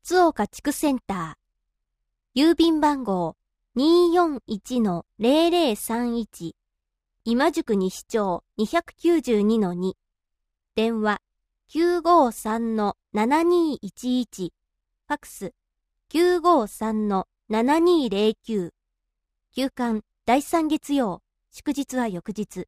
津岡地区センター。郵便番号 241-0031。今宿西町292-2。電話 953-7211。ファクス 953-7209。休館第3月曜、祝日は翌日。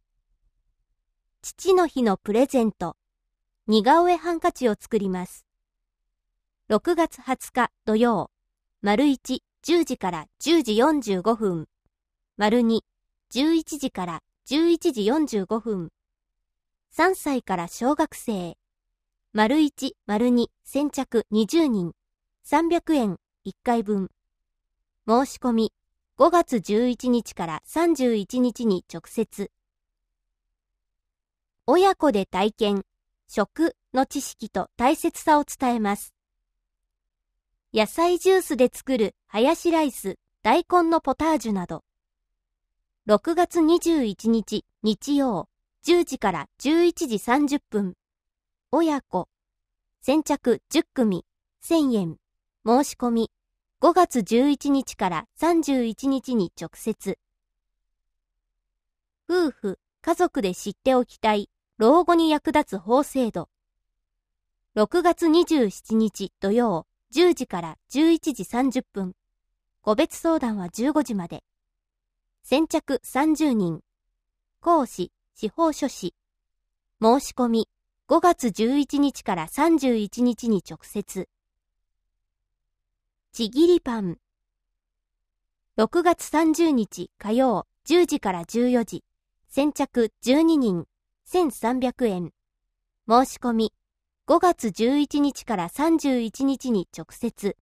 父の日のプレゼント。似顔絵ハンカチを作ります。6月20日土曜、丸1、10時から10時45分。丸2、11時から11時45分。3歳から小学生。丸1、丸2、先着20人。300円1回分。申し込み、5月11日から31日に直接。親子で体験、食の知識と大切さを伝えます。野菜ジュースで作るハヤシライス、大根のポタージュなど。6月21日日曜、10時から11時30分。親子。先着10組、1000円。申し込み、5月11日から31日に直接。夫婦、家族で知っておきたい、老後に役立つ法制度。6月27日土曜、10時から11時30分。個別相談は15時まで。先着30人。講師、司法書士。申し込み、5月11日から31日に直接。ちぎりパン。6月30日火曜、10時から14時。先着12人。1300円。申し込み、5月11日から31日に直接。